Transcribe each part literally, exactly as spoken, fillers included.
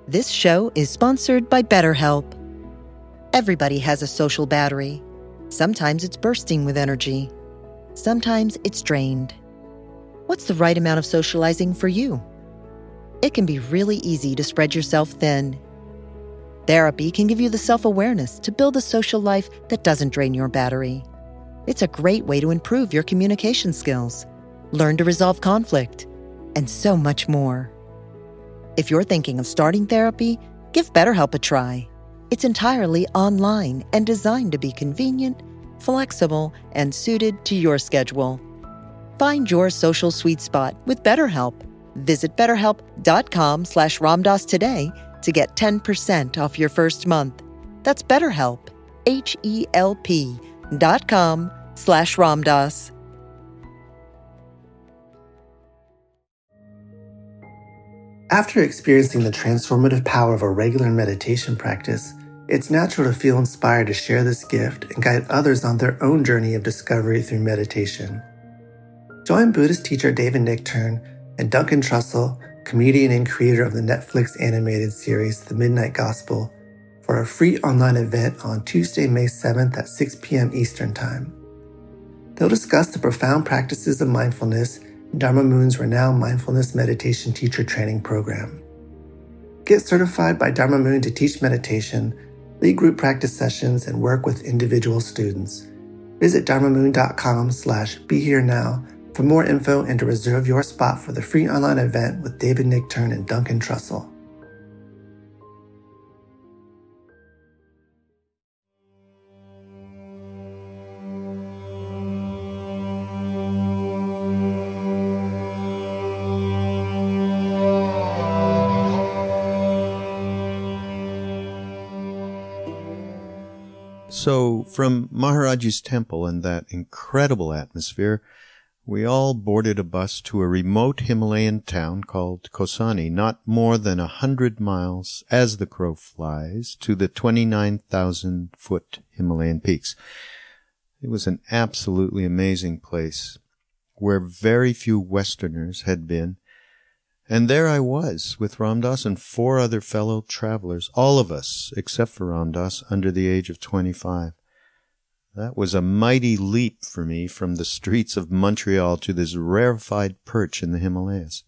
This show is sponsored by BetterHelp. Everybody has a social battery. Sometimes it's bursting with energy. Sometimes it's drained. What's the right amount of socializing for you? It can be really easy to spread yourself thin. Therapy can give you the self-awareness to build a social life that doesn't drain your battery. It's a great way to improve your communication skills, learn to resolve conflict, and so much more. If you're thinking of starting therapy, give BetterHelp a try. It's entirely online and designed to be convenient, flexible, and suited to your schedule. Find your social sweet spot with BetterHelp. Visit betterhelp.com slash Ramdas today to get ten percent off your first month. That's BetterHelp, H-E-L-P dot com slash Ramdas. After experiencing the transformative power of a regular meditation practice, it's natural to feel inspired to share this gift and guide others on their own journey of discovery through meditation. Join Buddhist teacher David Nichtern and Duncan Trussell, comedian and creator of the Netflix animated series The Midnight Gospel, for a free online event on Tuesday, May seventh at six p.m. Eastern Time. They'll discuss the profound practices of mindfulness in Dharma Moon's renowned mindfulness meditation teacher training program. Get certified by Dharma Moon to teach meditation, lead group practice sessions, and work with individual students. Visit dharmamoon.com slash be here now for more info and to reserve your spot for the free online event with David Nichtern and Duncan Trussell. So from Maharaji's temple and that incredible atmosphere, we all boarded a bus to a remote Himalayan town called Kausani, not more than a hundred miles, as the crow flies, to the twenty-nine thousand foot Himalayan peaks. It was an absolutely amazing place where very few Westerners had been. And there I was with Ram Dass and four other fellow travelers, all of us, except for Ram Dass, under the age of twenty-five. That was a mighty leap for me from the streets of Montreal to this rarefied perch in the Himalayas.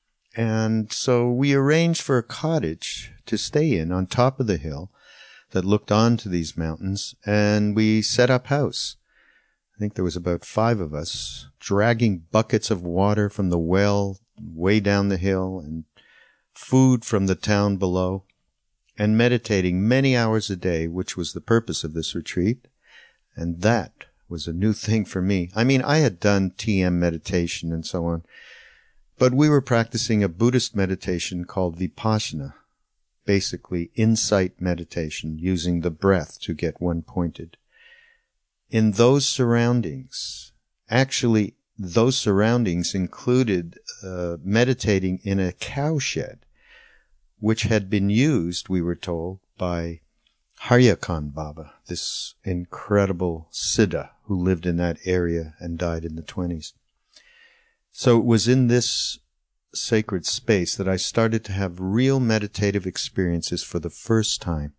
And so we arranged for a cottage to stay in on top of the hill that looked onto these mountains, and we set up house. I think there was about five of us, dragging buckets of water from the well way down the hill and food from the town below, and meditating many hours a day, which was the purpose of this retreat. And that was a new thing for me. I mean, I had done T M meditation and so on, but we were practicing a Buddhist meditation called Vipassana, basically insight meditation, using the breath to get one pointed. In those surroundings, actually, those surroundings included uh, meditating in a cowshed, which had been used, we were told, by Haryakan Baba, this incredible Siddha who lived in that area and died in the twenties. So it was in this sacred space that I started to have real meditative experiences for the first time.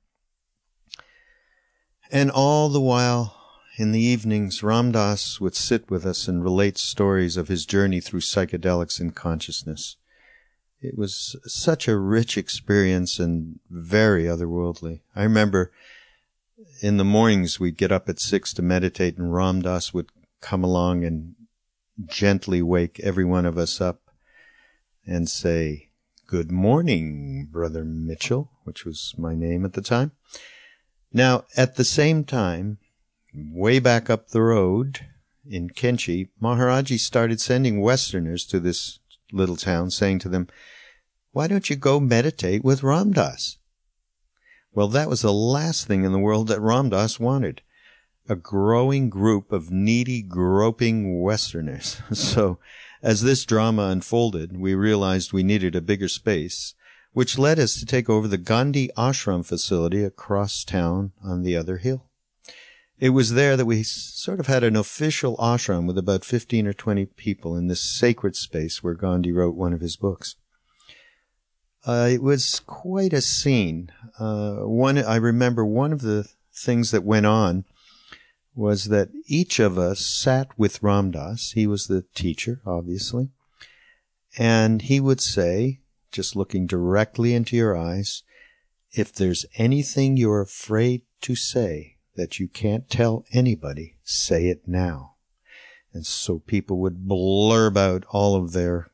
And all the while, in the evenings, Ram Dass would sit with us and relate stories of his journey through psychedelics and consciousness. It was such a rich experience and very otherworldly. I remember in the mornings we'd get up at six to meditate, and Ram Dass would come along and gently wake every one of us up and say, "Good morning, Brother Mitchell," which was my name at the time. Now, at the same time, way back up the road in Kenchi, Maharaji started sending Westerners to this little town, saying to them, "Why don't you go meditate with Ram Dass?" Well, that was the last thing in the world that Ram Dass wanted. A growing group of needy, groping Westerners. So, as this drama unfolded, we realized we needed a bigger space, which led us to take over the Gandhi Ashram facility across town on the other hill. It was there that we sort of had an official ashram with about fifteen or twenty people in this sacred space where Gandhi wrote one of his books. uh, it was quite a scene. Uh, one, I remember one of the things that went on was that each of us sat with Ram Dass. He was the teacher, obviously. And he would say, just looking directly into your eyes, if there's anything you're afraid to say that you can't tell anybody, say it now. And so people would blurb out all of their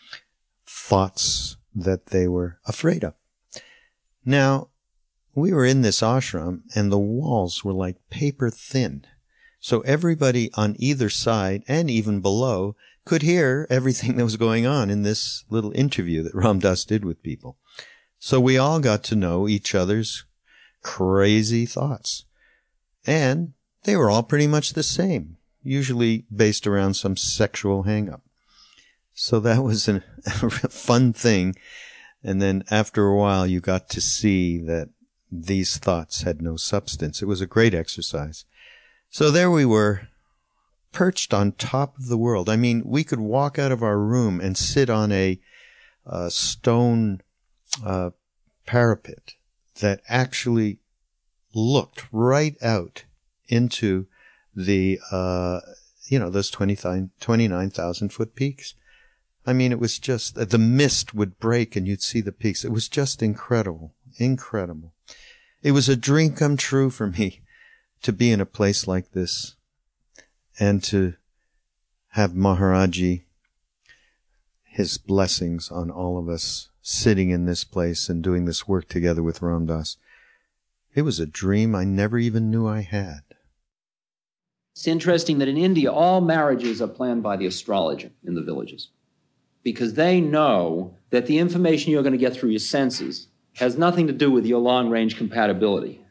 thoughts that they were afraid of. Now, we were in this ashram, and the walls were like paper thin. So everybody on either side, and even below, could hear everything that was going on in this little interview that Ram Dass did with people. So we all got to know each other's crazy thoughts. And they were all pretty much the same, usually based around some sexual hang-up. So that was an, a fun thing. And then after a while, you got to see that these thoughts had no substance. It was a great exercise. So there we were, perched on top of the world. I mean, we could walk out of our room and sit on a, a stone uh, parapet that actually looked right out into the, uh, you know, those twenty-nine thousand foot peaks. I mean, it was just, the mist would break and you'd see the peaks. It was just incredible, incredible. It was a dream come true for me to be in a place like this and to have Maharaji, his blessings on all of us, sitting in this place and doing this work together with Ram Dass. It was a dream I never even knew I had. It's interesting that in India, all marriages are planned by the astrologer in the villages, because they know that the information you're going to get through your senses has nothing to do with your long-range compatibility.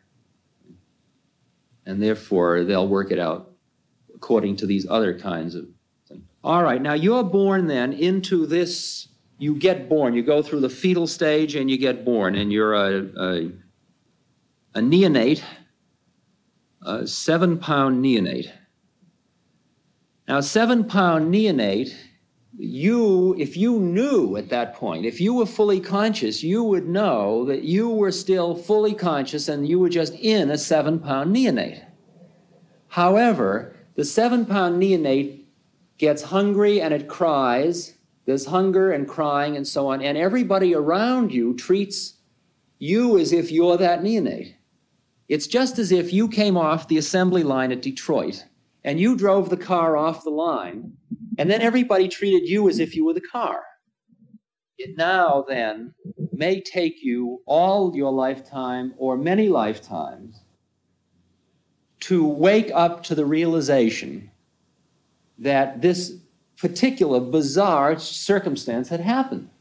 And therefore, they'll work it out according to these other kinds of things. All right, now you're born then into this, you get born, you go through the fetal stage and you get born, and you're a, a, a neonate, a seven-pound neonate. Now, seven-pound neonate, you, if you knew at that point, if you were fully conscious, you would know that you were still fully conscious and you were just in a seven-pound neonate. However, the seven-pound neonate gets hungry and it cries. There's hunger and crying and so on, and everybody around you treats you as if you're that neonate. It's just as if you came off the assembly line at Detroit and you drove the car off the line, and then everybody treated you as if you were the car. It now then may take you all your lifetime or many lifetimes to wake up to the realization that this particular bizarre circumstance had happened.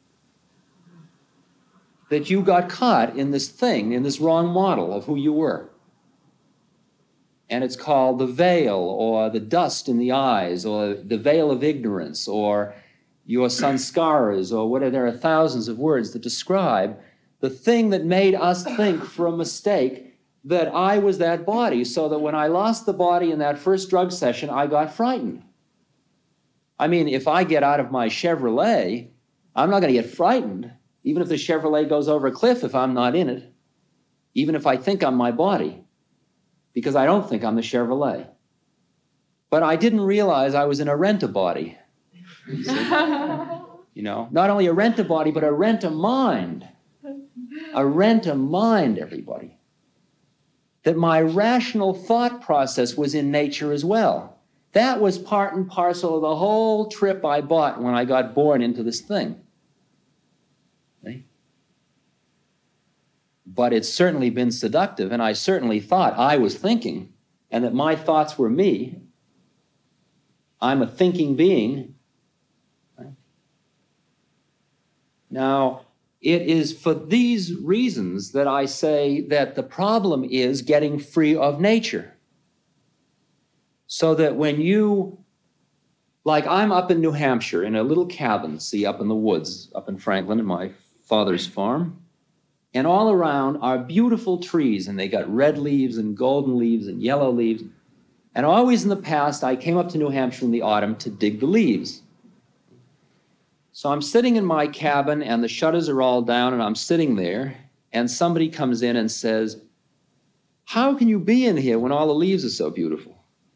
That you got caught in this thing, in this wrong model of who you were. And it's called the veil, or the dust in the eyes, or the veil of ignorance, or your sanskaras, or whatever. There are thousands of words that describe the thing that made us think for a mistake that I was that body, so that when I lost the body in that first drug session, I got frightened. I mean, if I get out of my Chevrolet, I'm not going to get frightened, even if the Chevrolet goes over a cliff if I'm not in it, even if I think I'm my body, because I don't think I'm the Chevrolet. But I didn't realize I was in a rent-a-body. You know, not only a rent-a-body, but a rent-a-mind. A rent-a-mind, everybody. That my rational thought process was in nature as well. That was part and parcel of the whole trip I bought when I got born into this thing. Okay? But it's certainly been seductive, and I certainly thought I was thinking, and that my thoughts were me. I'm a thinking being. Right? Now, it is for these reasons that I say that the problem is getting free of nature. So that when you, like I'm up in New Hampshire in a little cabin, see, up in the woods, up in Franklin, at my father's farm. And all around are beautiful trees, and they got red leaves and golden leaves and yellow leaves. And always in the past, I came up to New Hampshire in the autumn to dig the leaves. So I'm sitting in my cabin and the shutters are all down and I'm sitting there and somebody comes in and says, how can you be in here when all the leaves are so beautiful?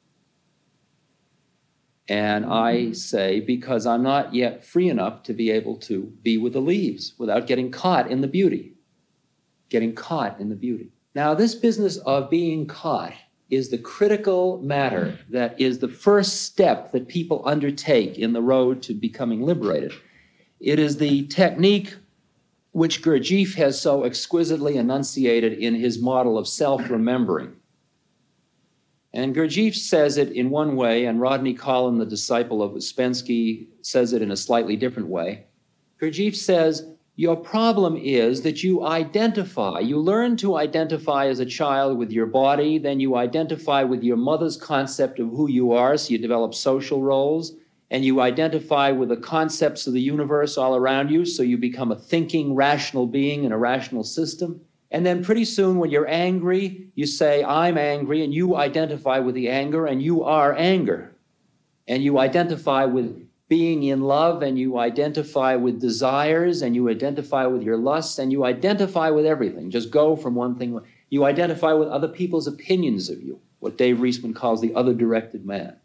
And I say, because I'm not yet free enough to be able to be with the leaves without getting caught in the beauty. Getting caught in the beauty. Now, this business of being caught is the critical matter that is the first step that people undertake in the road to becoming liberated. It is the technique which Gurdjieff has so exquisitely enunciated in his model of self-remembering. And Gurdjieff says it in one way, and Rodney Collin, the disciple of Ouspensky, says it in a slightly different way. Gurdjieff says, your problem is that you identify, you learn to identify as a child with your body, then you identify with your mother's concept of who you are, so you develop social roles, and you identify with the concepts of the universe all around you, so you become a thinking, rational being in a rational system. And then pretty soon when you're angry, you say, I'm angry, and you identify with the anger, and you are anger. And you identify with being in love, and you identify with desires, and you identify with your lusts, and you identify with everything. Just go from one thing. You identify with other people's opinions of you, what Dave Reisman calls the other-directed man.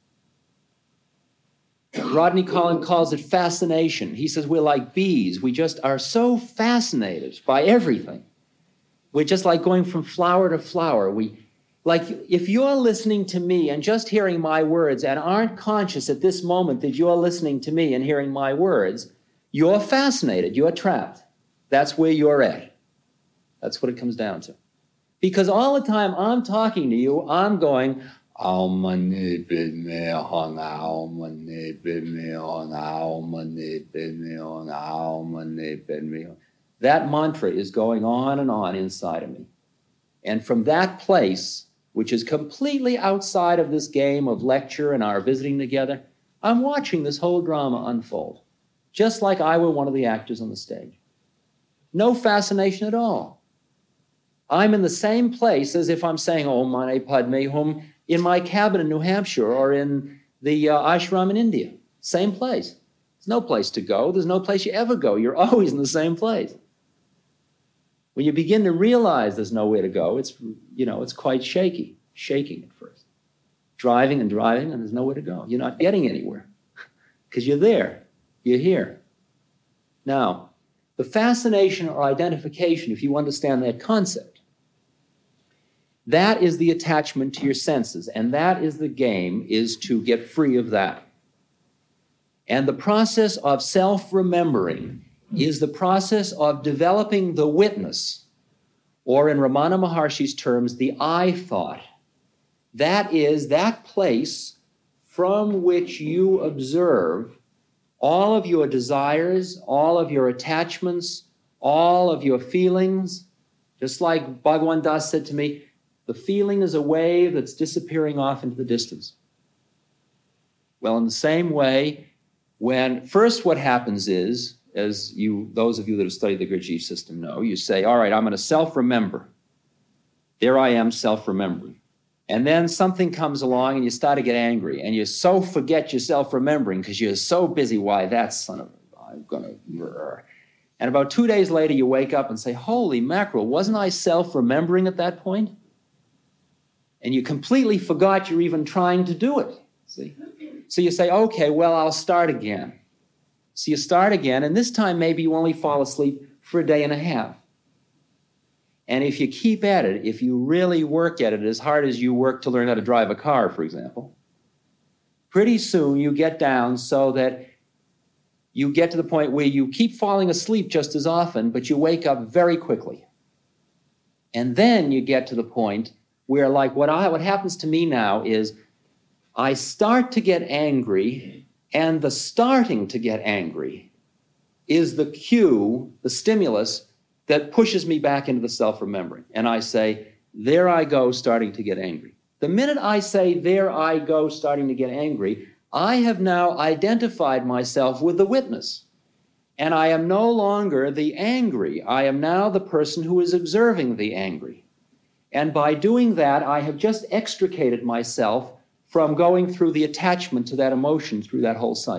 Rodney Collin calls it fascination. He says we're like bees. We just are so fascinated by everything. We're just like going from flower to flower. We, like if you're listening to me and just hearing my words and aren't conscious at this moment that you're listening to me and hearing my words, you're fascinated, you're trapped. That's where you're at. That's what it comes down to. Because all the time I'm talking to you, I'm going, that mantra is going on and on inside of me. And from that place, which is completely outside of this game of lecture and our visiting together, I'm watching this whole drama unfold, just like I were one of the actors on the stage. No fascination at all. I'm in the same place as if I'm saying, Om Mani Padme Hum, in my cabin in New Hampshire or in the uh, ashram in India. Same place. There's no place to go. There's no place you ever go. You're always in the same place. When you begin to realize there's nowhere to go, it's, you know, it's quite shaky, shaking at first. Driving and driving, and there's nowhere to go. You're not getting anywhere because you're there. You're here. Now, the fascination or identification, if you understand that concept, that is the attachment to your senses, and that is the game, is to get free of that. And the process of self-remembering is the process of developing the witness, or in Ramana Maharshi's terms, the I thought. That is that place from which you observe all of your desires, all of your attachments, all of your feelings. Just like Bhagwan Das said to me, the feeling is a wave that's disappearing off into the distance. Well, in the same way, when first what happens is, as you, those of you that have studied the Gurdjieff system know, you say, all right, I'm going to self-remember. There I am self-remembering. And then something comes along and you start to get angry and you so forget your self-remembering because you're so busy, why, that son of a, I'm going to... And about two days later, you wake up and say, holy mackerel, wasn't I self-remembering at that point? And you completely forgot you're even trying to do it, see? So you say, okay, well, I'll start again. So you start again, and this time maybe you only fall asleep for a day and a half. And if you keep at it, if you really work at it as hard as you work to learn how to drive a car, for example, pretty soon you get down so that you get to the point where you keep falling asleep just as often, but you wake up very quickly. And then you get to the point where, like, what, I, what happens to me now is I start to get angry, and the starting to get angry is the cue, the stimulus, that pushes me back into the self-remembering. And I say, there I go, starting to get angry. The minute I say, there I go, starting to get angry, I have now identified myself with the witness. And I am no longer the angry. I am now the person who is observing the angry. And by doing that, I have just extricated myself from going through the attachment to that emotion through that whole cycle.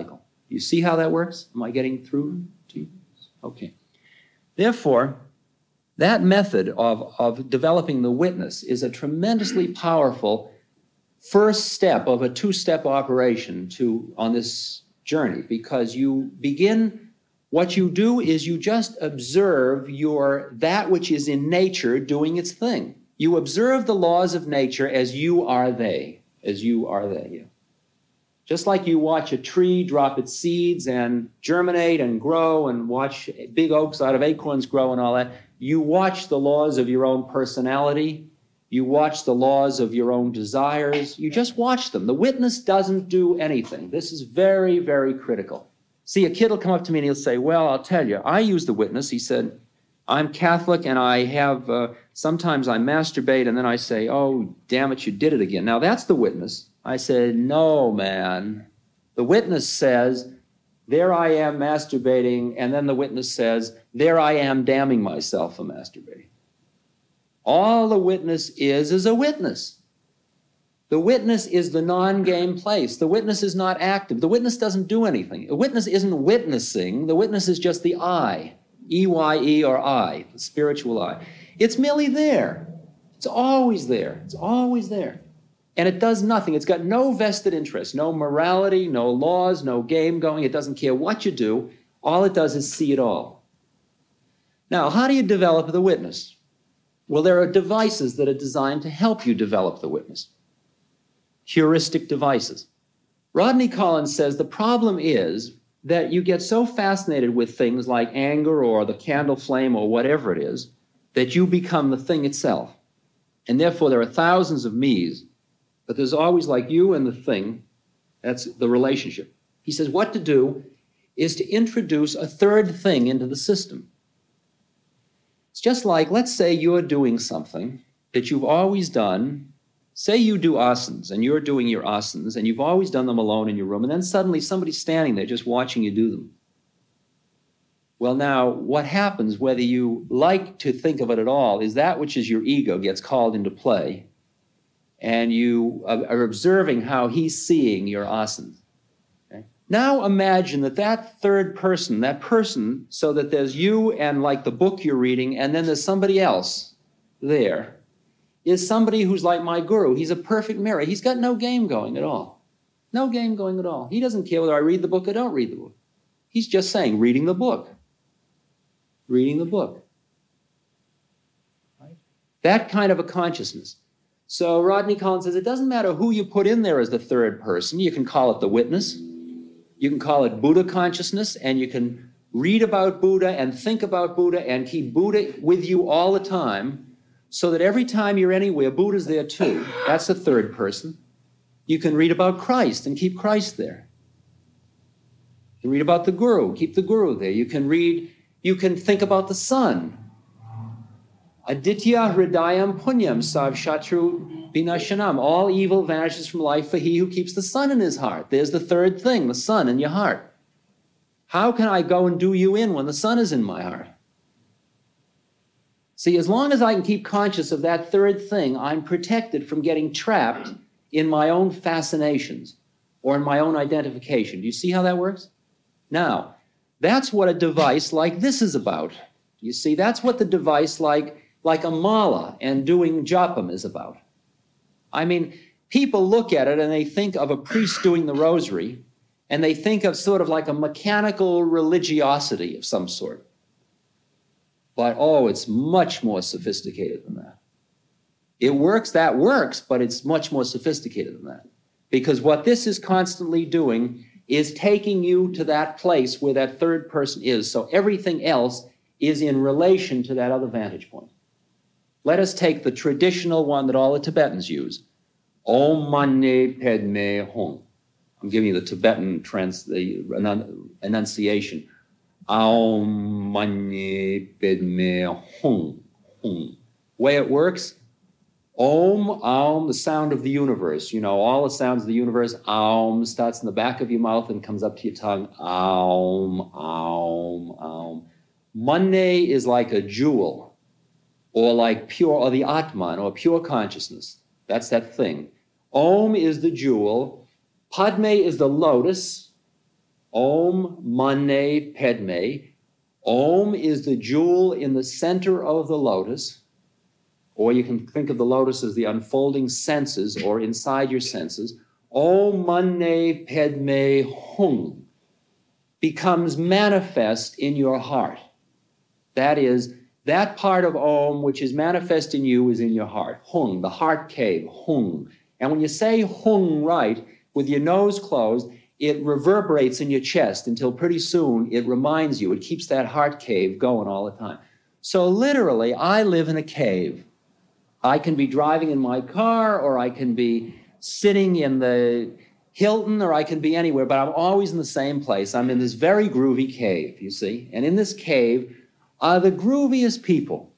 You see how that works? Am I getting through to you? Okay. Therefore, that method of, of developing the witness is a tremendously powerful first step of a two-step operation to on this journey, because you begin, what you do is you just observe your that which is in nature doing its thing. You observe the laws of nature as you are they, as you are they. Yeah. Just like you watch a tree drop its seeds and germinate and grow, and watch big oaks out of acorns grow and all that, you watch the laws of your own personality. You watch the laws of your own desires. You just watch them. The witness doesn't do anything. This is very, very critical. See, a kid will come up to me and he'll say, well, I'll tell you, I use the witness. He said, I'm Catholic and I have, uh, sometimes I masturbate and then I say, oh, damn it, you did it again. Now that's the witness. I said, no, man. The witness says, there I am masturbating, and then the witness says, there I am damning myself for masturbating. All the witness is is a witness. The witness is the non-game place. The witness is not active. The witness doesn't do anything. A witness isn't witnessing. The witness is just the I, E Y E or I, the spiritual I. It's merely there. It's always there. It's always there. And it does nothing. It's got no vested interest, no morality, no laws, no game going. It doesn't care what you do. All it does is see it all. Now, how do you develop the witness? Well, there are devices that are designed to help you develop the witness. Heuristic devices. Rodney Collins says the problem is that you get so fascinated with things like anger or the candle flame or whatever it is that you become the thing itself. And therefore, there are thousands of me's, but there's always like you and the thing. That's the relationship. He says what to do is to introduce a third thing into the system. It's just like, let's say you're doing something that you've always done. Say you do asanas, and you're doing your asanas, and you've always done them alone in your room, and then suddenly somebody's standing there just watching you do them. Well, now, what happens, whether you like to think of it at all, is that which is your ego gets called into play, and you are observing how he's seeing your asanas. Okay? Now imagine that that third person, that person, so that there's you and like the book you're reading, and then there's somebody else there, is somebody who's like my guru. He's a perfect mirror. He's got no game going at all. No game going at all. He doesn't care whether I read the book or don't read the book. He's just saying, reading the book. Reading the book. Right? That kind of a consciousness. So Rodney Collins says it doesn't matter who you put in there as the third person. You can call it the witness. You can call it Buddha consciousness, and you can read about Buddha and think about Buddha and keep Buddha with you all the time, so that every time you're anywhere, Buddha's there too. That's the third person. You can read about Christ and keep Christ there. You can read about the Guru, keep the Guru there. You can read, you can think about the sun. Aditya hridayam punyam sav shatru vinashanam. All evil vanishes from life for he who keeps the sun in his heart. There's the third thing, the sun in your heart. How can I go and do you in when the sun is in my heart? See, as long as I can keep conscious of that third thing, I'm protected from getting trapped in my own fascinations or in my own identification. Do you see how that works? Now, that's what a device like this is about. You see, that's what the device like, like a mala and doing japam is about. I mean, people look at it and they think of a priest doing the rosary, and they think of sort of like a mechanical religiosity of some sort. But, oh, it's much more sophisticated than that. It works, that works, but it's much more sophisticated than that. Because what this is constantly doing is taking you to that place where that third person is. So everything else is in relation to that other vantage point. Let us take the traditional one that all the Tibetans use. Om Mani Padme Hum. I'm giving you the Tibetan trans, the enunciation. Aum Mani Padme Hum. Hum. Way it works, Om, Aum, the sound of the universe. You know, all the sounds of the universe. Aum starts in the back of your mouth and comes up to your tongue. Aum, Aum, Aum. Mani is like a jewel, or like pure, or the Atman, or pure consciousness. That's that thing. Om is the jewel. Padme is the lotus. Om Mani Padme. Om is the jewel in the center of the lotus, or you can think of the lotus as the unfolding senses or inside your senses. Om Mani Padme Hum becomes manifest in your heart. That is, that part of Om which is manifest in you is in your heart. Hung, the heart cave, hung. And when you say hung right, with your nose closed, it reverberates in your chest until pretty soon it reminds you, it keeps that heart cave going all the time. So literally, I live in a cave. I can be driving in my car, or I can be sitting in the Hilton, or I can be anywhere, but I'm always in the same place. I'm in this very groovy cave, you see? And in this cave are the grooviest people,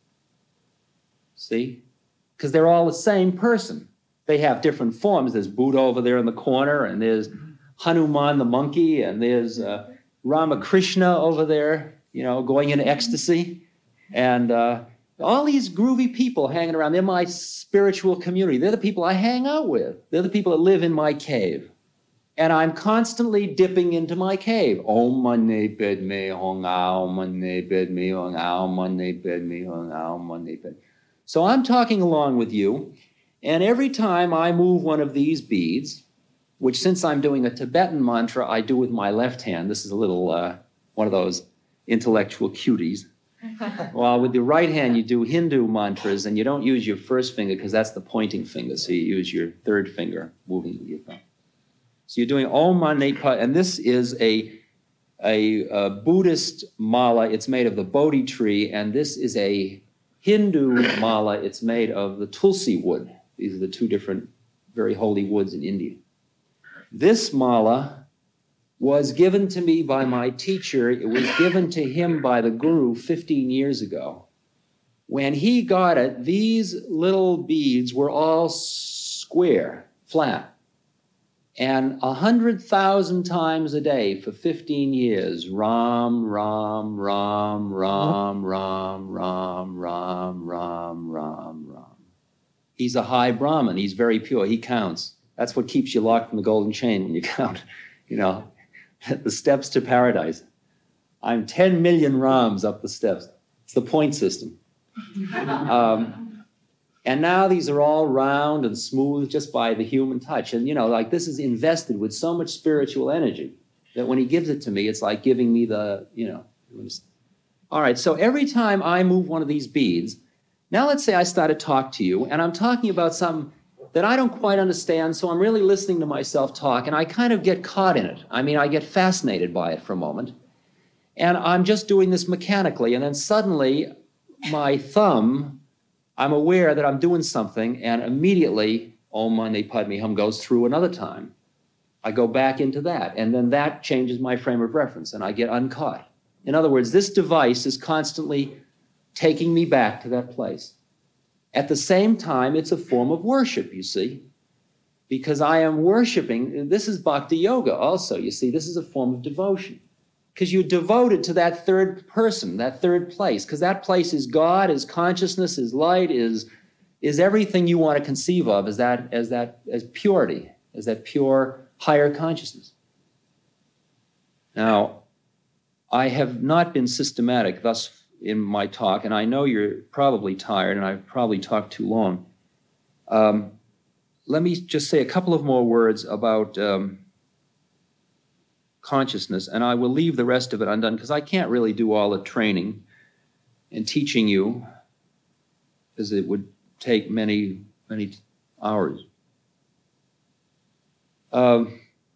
see? Because they're all the same person. They have different forms. There's Buddha over there in the corner, and there's Hanuman the monkey, and there's uh, Ramakrishna over there, you know, going into ecstasy. And uh, all these groovy people hanging around. They're my spiritual community. They're the people I hang out with. They're the people that live in my cave. And I'm constantly dipping into my cave. Om Mani Padme Hum, Om Mani Padme Hum, Om Mani Padme Hum, Om Mani Padme. So I'm talking along with you, and every time I move one of these beads, which since I'm doing a Tibetan mantra, I do with my left hand. This is a little, uh, one of those intellectual cuties. While with the right hand, you do Hindu mantras, and you don't use your first finger because that's the pointing finger. So you use your third finger moving with your thumb. So you're doing Om Mani Padme, and this is a, a, a Buddhist mala. It's made of the Bodhi tree, and this is a Hindu mala. It's made of the Tulsi wood. These are the two different very holy woods in India. This mala was given to me by my teacher. It was given to him by the Guru fifteen years ago. When he got it, these little beads were all square, flat. And a hundred thousand times a day for fifteen years, Ram, Ram, Ram, Ram, Ram, Ram, Ram, Ram, Ram, Ram. He's a high Brahmin. He's very pure. He counts. That's what keeps you locked in the golden chain when you count, you know, the steps to paradise. I'm ten million Rams up the steps. It's the point system. Um, and now these are all round and smooth just by the human touch. And, you know, like this is invested with so much spiritual energy that when he gives it to me, it's like giving me the, you know. All right, so every time I move one of these beads, now let's say I start to talk to you, and I'm talking about something that I don't quite understand, so I'm really listening to myself talk, and I kind of get caught in it. I mean, I get fascinated by it for a moment, and I'm just doing this mechanically, and then suddenly my thumb, I'm aware that I'm doing something, and immediately Om Mani Padme Hum goes through another time. I go back into that, and then that changes my frame of reference, and I get uncaught. In other words, this device is constantly taking me back to that place. At the same time, it's a form of worship, you see, because I am worshiping. This is bhakti yoga also, you see. This is a form of devotion because you're devoted to that third person, that third place, because that place is God, is consciousness, is light, is, is everything you want to conceive of as that, as that, as purity, as that pure higher consciousness. Now, I have not been systematic thus far in my talk, and I know you're probably tired, and I've probably talked too long. Um, let me just say a couple of more words about um, consciousness, and I will leave the rest of it undone because I can't really do all the training and teaching you, because it would take many, many hours. Uh,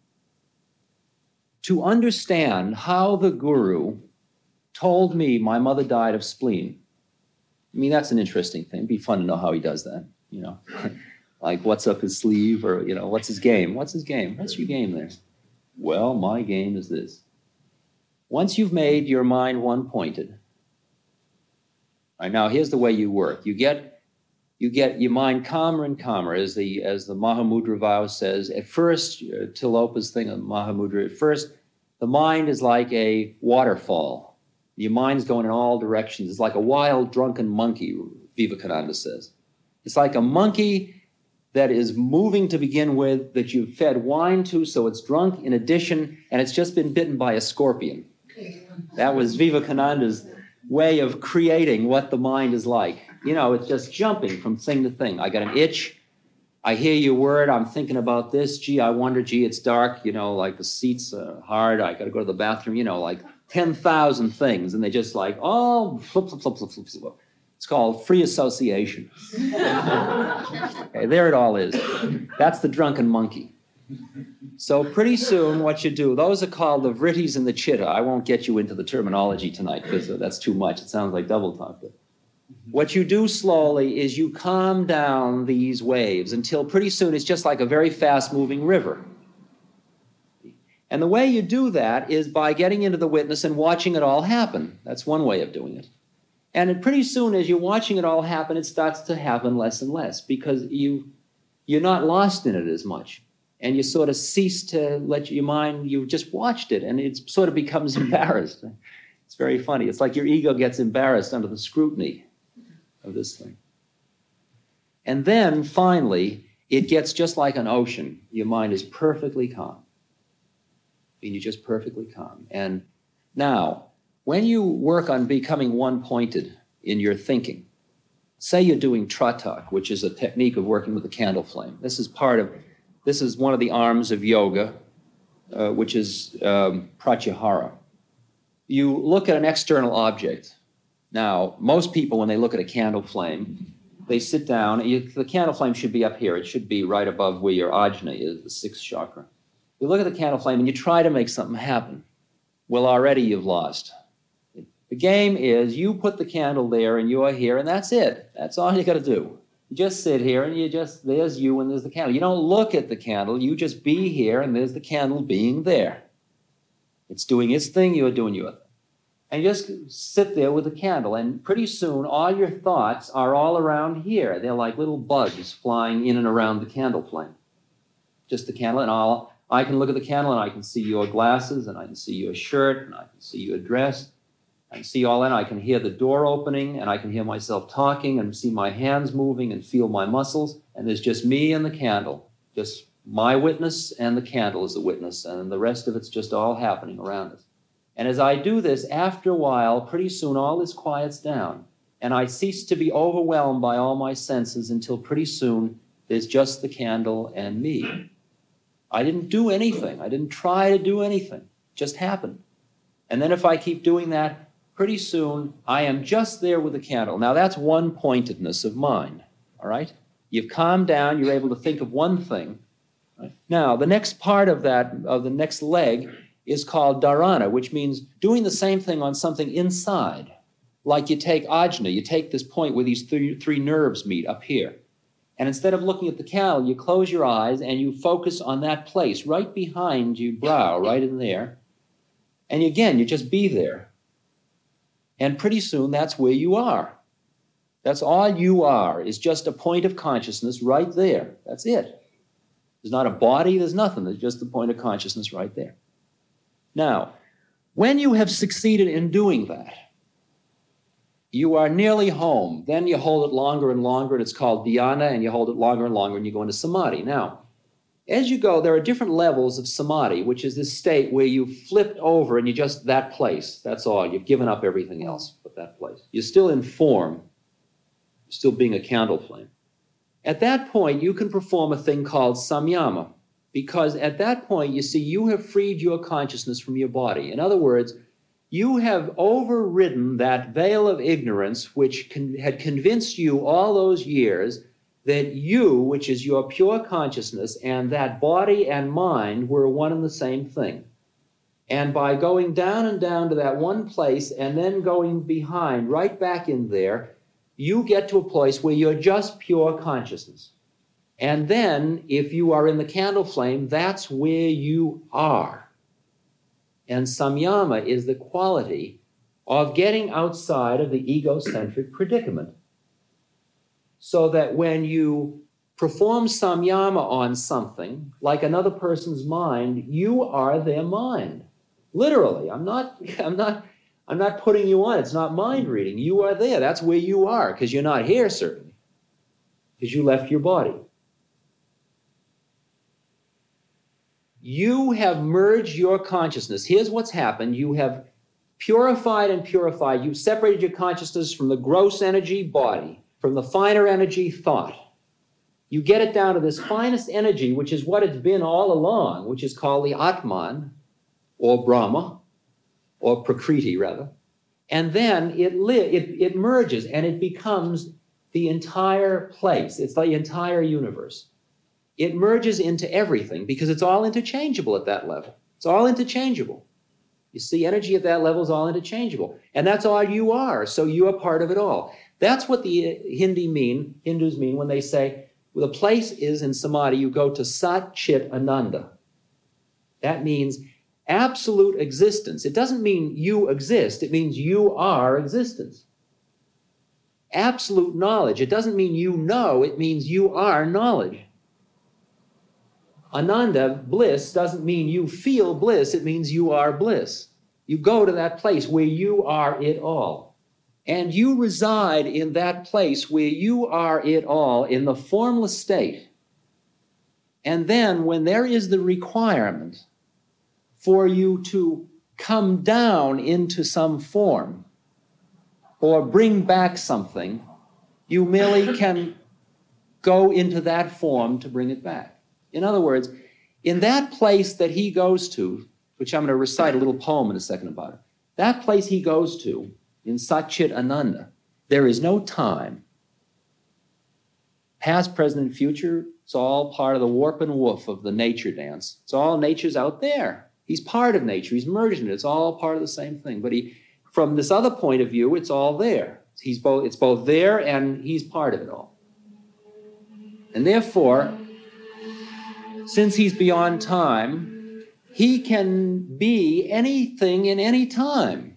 to understand how the Guru told me my mother died of spleen. I mean, that's an interesting thing. It'd be fun to know how he does that, you know. Like, what's up his sleeve, or, you know, what's his game? What's his game? What's your game there? Well, my game is this. Once you've made your mind one-pointed, all right, now here's the way you work. You get, you get your mind calmer and calmer, as the, as the Mahamudra vow says. At first, uh, Tilopa's thing of Mahamudra, at first, the mind is like a waterfall. Your mind's going in all directions. It's like a wild, drunken monkey, Vivekananda says. It's like a monkey that is moving to begin with, that you've fed wine to, so it's drunk in addition, and it's just been bitten by a scorpion. That was Vivekananda's way of creating what the mind is like. You know, it's just jumping from thing to thing. I got an itch. I hear your word. I'm thinking about this. Gee, I wonder, gee, it's dark. You know, like the seats are hard. I got to go to the bathroom. You know, like ten thousand things. And they just like, oh, flip, flip, flip, flip, flip, flip. It's called free association. Okay, there it all is. That's the drunken monkey. So pretty soon what you do, those are called the vrittis and the chitta. I won't get you into the terminology tonight because that's too much. It sounds like double talk. But what you do slowly is you calm down these waves until pretty soon it's just like a very fast-moving river. And the way you do that is by getting into the witness and watching it all happen. That's one way of doing it. And pretty soon as you're watching it all happen, it starts to happen less and less because you, you're not lost in it as much. And you sort of cease to let your mind, you've just watched it, and it sort of becomes embarrassed. It's very funny. It's like your ego gets embarrassed under the scrutiny of this thing. And then, finally, it gets just like an ocean. Your mind is perfectly calm. And you're just perfectly calm. And now, when you work on becoming one-pointed in your thinking, say you're doing tratak, which is a technique of working with a candle flame. This is part of... This is one of the arms of yoga, uh, which is um, pratyahara. You look at an external object. Now, most people, when they look at a candle flame, they sit down. You, the candle flame should be up here. It should be right above where your ajna is, the sixth chakra. You look at the candle flame and you try to make something happen. Well, already you've lost. The game is you put the candle there and you're here, and that's it. That's all you got to do. You just sit here and you just, there's you and there's the candle. You don't look at the candle, you just be here and there's the candle being there. It's doing its thing, you're doing your thing. And you just sit there with the candle, and pretty soon all your thoughts are all around here. They're like little bugs flying in and around the candle flame. Just the candle, and all, I can look at the candle and I can see your glasses, and I can see your shirt, and I can see your dress. I can see all that. I can hear the door opening, and I can hear myself talking and see my hands moving and feel my muscles. And there's just me and the candle, just my witness, and the candle is the witness. And the rest of it's just all happening around us. And as I do this, after a while, pretty soon all this quiets down. And I cease to be overwhelmed by all my senses until pretty soon there's just the candle and me. I didn't do anything. I didn't try to do anything. It just happened. And then if I keep doing that, pretty soon, I am just there with the candle. Now, that's one-pointedness of mind, all right? You've calmed down. You're able to think of one thing. Right? Now, the next part of that, of the next leg, is called dharana, which means doing the same thing on something inside. Like you take ajna, you take this point where these three, three nerves meet up here. And instead of looking at the candle, you close your eyes and you focus on that place right behind your brow, right in there. And again, you just be there. And pretty soon, that's where you are. That's all you are, is just a point of consciousness right there. That's it. There's not a body, there's nothing. There's just the point of consciousness right there. Now, when you have succeeded in doing that, you are nearly home. Then you hold it longer and longer, and it's called dhyana, and you hold it longer and longer, and you go into samadhi. Now, as you go, there are different levels of samadhi, which is this state where you've flipped over and you just, that place, that's all. You've given up everything else but that place. You're still in form. You're still being a candle flame. At that point, you can perform a thing called samyama, because at that point, you see, you have freed your consciousness from your body. In other words, you have overridden that veil of ignorance which con- had convinced you all those years that you, which is your pure consciousness, and that body and mind were one and the same thing. And by going down and down to that one place and then going behind, right back in there, you get to a place where you're just pure consciousness. And then, if you are in the candle flame, that's where you are. And samyama is the quality of getting outside of the egocentric predicament. So that when you perform samyama on something, like another person's mind, you are their mind. Literally, I'm not, I'm not, I'm not putting you on. It's not mind reading. You are there. That's where you are, because you're not here, certainly, because you left your body. You have merged your consciousness. Here's what's happened. You have purified and purified. You've separated your consciousness from the gross energy body, from the finer energy thought. You get it down to this finest energy, which is what it's been all along, which is called the Atman, or Brahma, or Prakriti, rather. And then it, li- it, it merges and it becomes the entire place. It's the entire universe. It merges into everything because it's all interchangeable at that level. It's all interchangeable. You see, energy at that level is all interchangeable. And that's all you are, so you are part of it all. That's what the Hindi mean, Hindus mean when they say, well, the place is in Samadhi, you go to Sat Chit Ananda. That means absolute existence. It doesn't mean you exist. It means you are existence. Absolute knowledge. It doesn't mean you know. It means you are knowledge. Ananda, bliss, doesn't mean you feel bliss. It means you are bliss. You go to that place where you are it all. And you reside in that place where you are it all in the formless state. And then when there is the requirement for you to come down into some form or bring back something, you merely can go into that form to bring it back. In other words, in that place that he goes to, which I'm going to recite a little poem in a second about it, that place he goes to, in Sat Chit Ananda, there is no time. Past, present, and future, it's all part of the warp and woof of the nature dance. It's all nature's out there. He's part of nature. He's merged in it. It's all part of the same thing. But he, from this other point of view, it's all there. He's both, it's both there and he's part of it all. And therefore, since he's beyond time, he can be anything in any time.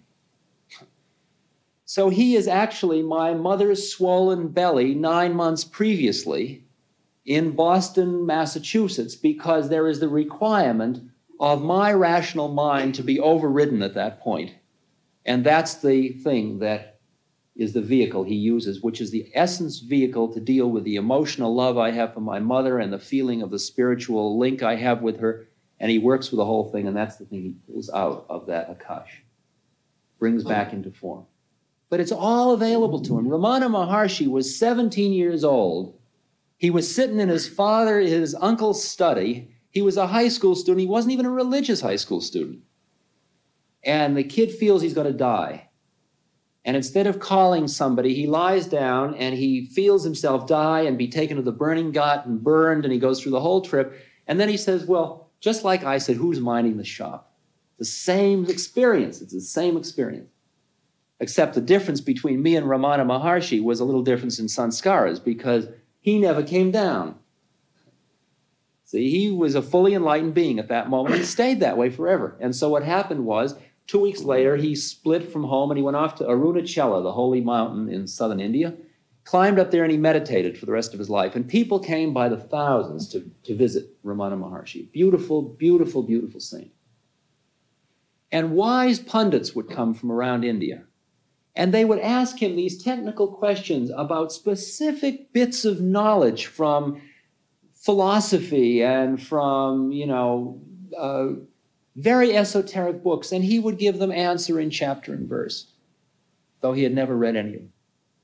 So he is actually my mother's swollen belly nine months previously in Boston, Massachusetts, because there is the requirement of my rational mind to be overridden at that point. And that's the thing that is the vehicle he uses, which is the essence vehicle to deal with the emotional love I have for my mother and the feeling of the spiritual link I have with her. And he works with the whole thing, and that's the thing he pulls out of that Akash, brings back into form. But it's all available to him. Ramana Maharshi was seventeen years old. He was sitting in his father, his uncle's study. He was a high school student. He wasn't even a religious high school student. And the kid feels he's going to die. And instead of calling somebody, he lies down and he feels himself die and be taken to the burning ghat and burned, and he goes through the whole trip. And then he says, well, just like I said, who's minding the shop? The same experience. It's the same experience. Except the difference between me and Ramana Maharshi was a little difference in sanskaras, because he never came down. See, he was a fully enlightened being at that moment. He stayed that way forever. And so what happened was, two weeks later, he split from home and he went off to Arunachala, the holy mountain in southern India, climbed up there and he meditated for the rest of his life. And people came by the thousands to, to visit Ramana Maharshi. Beautiful, beautiful, beautiful saint. And wise pundits would come from around India. And they would ask him these technical questions about specific bits of knowledge from philosophy and from, you know, uh, very esoteric books. And he would give them answer in chapter and verse, though he had never read any of them.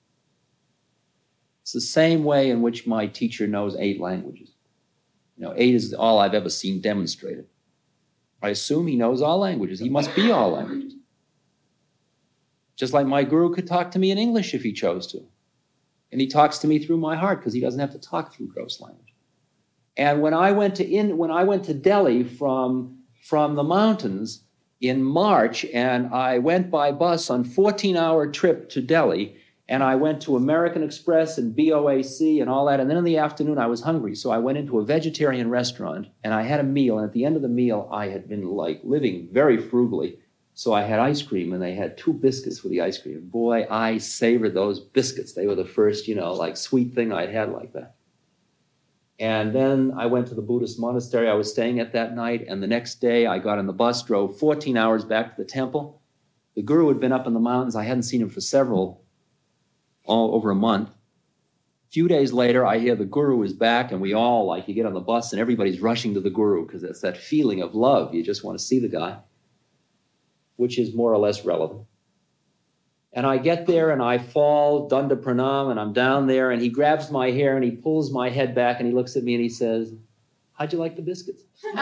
It's the same way in which my teacher knows eight languages. You know, eight is all I've ever seen demonstrated. I assume he knows all languages. He must be all languages. Just like my guru could talk to me in English if he chose to. And he talks to me through my heart because he doesn't have to talk through gross language. And when I went to in, when I went to Delhi from, from the mountains in March, and I went by bus on fourteen-hour trip to Delhi, and I went to American Express and B O A C and all that, and then in the afternoon I was hungry, so I went into a vegetarian restaurant, and I had a meal, and at the end of the meal I had been like living very frugally. So I had ice cream, and they had two biscuits with the ice cream. Boy, I savored those biscuits. They were the first, you know, like sweet thing I'd had like that. And then I went to the Buddhist monastery I was staying at that night, and the next day I got on the bus, drove fourteen hours back to the temple. The guru had been up in the mountains. I hadn't seen him for several, all over a month. A few days later, I hear the guru is back, and we all, like, you get on the bus and everybody's rushing to the guru because it's that feeling of love. You just want to see the guy, which is more or less relevant. And I get there and I fall, Danda Pranam, and I'm down there, and he grabs my hair and he pulls my head back and he looks at me and he says, "How'd you like the biscuits?"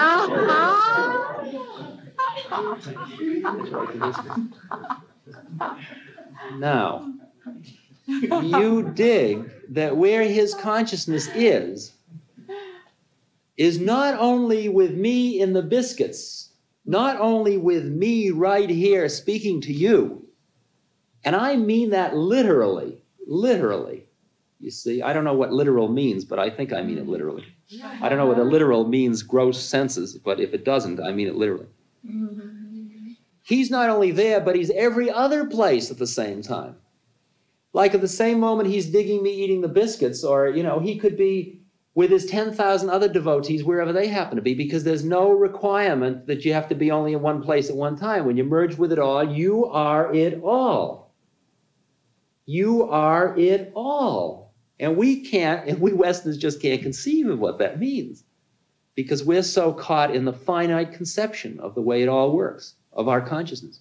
Now, you dig that where his consciousness is, is not only with me in the biscuits, not only with me right here speaking to you, and I mean that literally, literally. You see, I don't know what literal means, but I think I mean it literally. I don't know whether literal means gross senses, but if it doesn't, I mean it literally. He's not only there, but he's every other place at the same time. Like at the same moment he's digging me eating the biscuits, or, you know, he could be with his ten thousand other devotees wherever they happen to be, because there's no requirement that you have to be only in one place at one time. When you merge with it all, you are it all. You are it all. And we can't, and we Westerners just can't conceive of what that means, because we're so caught in the finite conception of the way it all works, of our consciousness.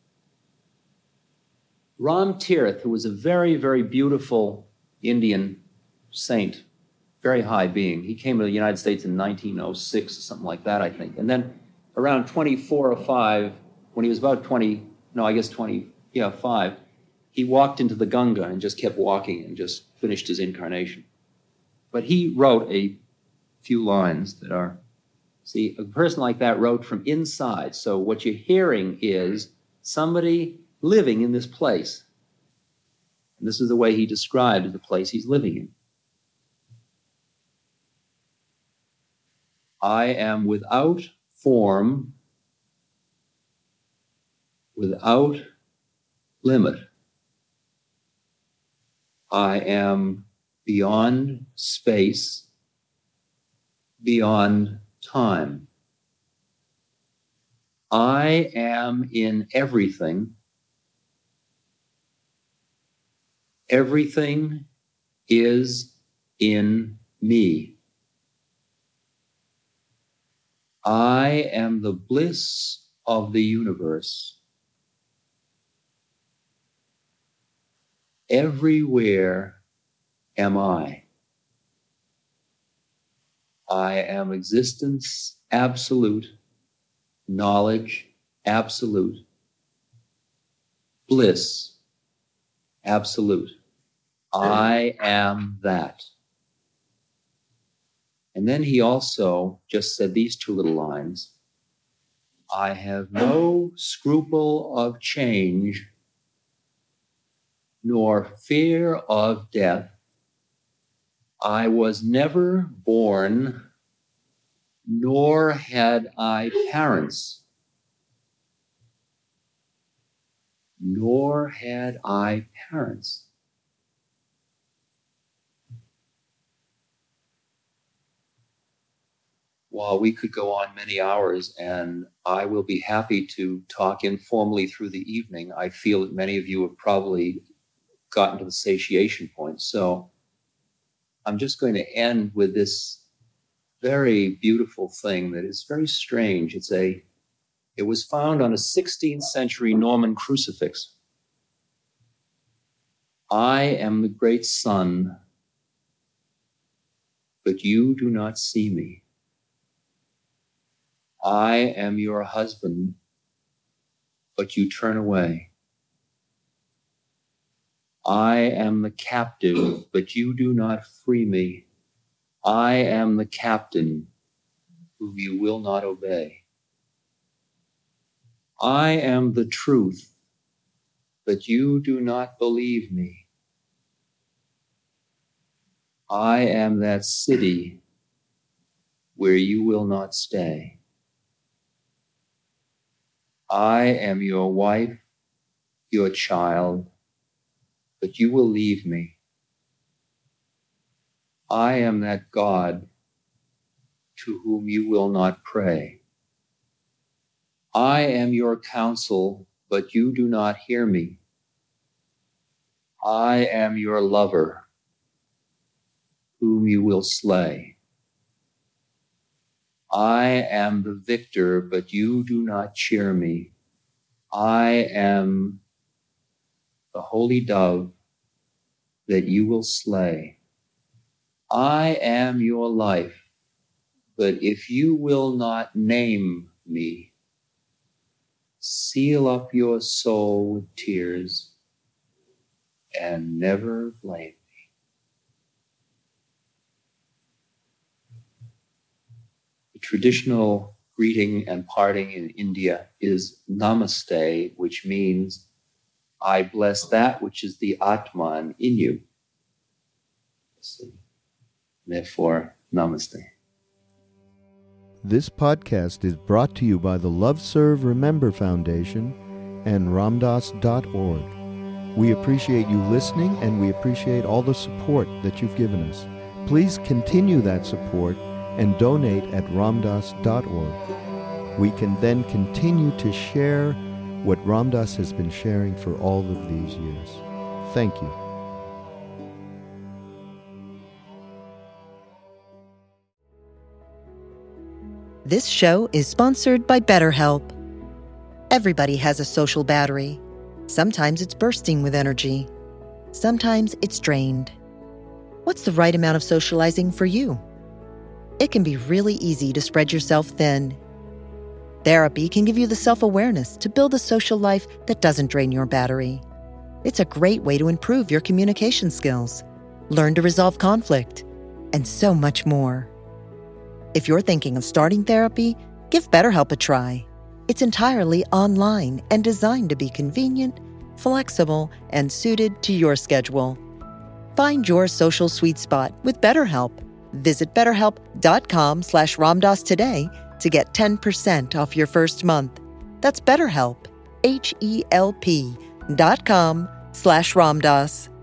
Ram Tirth, who was a very, very beautiful Indian saint, very high being. He came to the United States in nineteen oh six or something like that, I think. And then around twenty-four or five, when he was about twenty, no, I guess twenty, yeah, five, he walked into the Ganga and just kept walking and just finished his incarnation. But he wrote a few lines that are, see, a person like that wrote from inside. So what you're hearing is somebody living in this place. And this is the way he described the place he's living in. I am without form, without limit. I am beyond space, beyond time. I am in everything. Everything is in me. I am the bliss of the universe. Everywhere am I. I am existence absolute, knowledge absolute, bliss absolute. I am that. And then he also just said these two little lines. I have no scruple of change, nor fear of death. I was never born, nor had I parents, nor had I parents. While we could go on many hours, and I will be happy to talk informally through the evening, I feel that many of you have probably gotten to the satiation point. So I'm just going to end with this very beautiful thing that is very strange. It's a, it was found on a sixteenth century Norman crucifix. I am the great sun, but you do not see me. I am your husband, but you turn away. I am the captive, but you do not free me. I am the captain, whom you will not obey. I am the truth, but you do not believe me. I am that city where you will not stay. I am your wife, your child, but you will leave me. I am that God to whom you will not pray. I am your counsel, but you do not hear me. I am your lover, whom you will slay. I am the victor, but you do not cheer me. I am the holy dove that you will slay. I am your life, but if you will not name me, seal up your soul with tears and never blame me. The traditional greeting and parting in India is Namaste, which means I bless that which is the Atman in you. Therefore, Namaste. This podcast is brought to you by the Love Serve Remember Foundation and Ramdas dot org. We appreciate you listening, and we appreciate all the support that you've given us. Please continue that support and donate at Ramdas dot org. We can then continue to share what Ramdas has been sharing for all of these years. Thank you. This show is sponsored by BetterHelp. Everybody has a social battery. Sometimes it's bursting with energy. Sometimes it's drained. What's the right amount of socializing for you? It can be really easy to spread yourself thin. Therapy can give you the self-awareness to build a social life that doesn't drain your battery. It's a great way to improve your communication skills, learn to resolve conflict, and so much more. If you're thinking of starting therapy, give BetterHelp a try. It's entirely online and designed to be convenient, flexible, and suited to your schedule. Find your social sweet spot with BetterHelp. Visit betterhelp.com slash Ramdas today to get ten percent off your first month. That's BetterHelp, H E L P dot com slash Ramdas.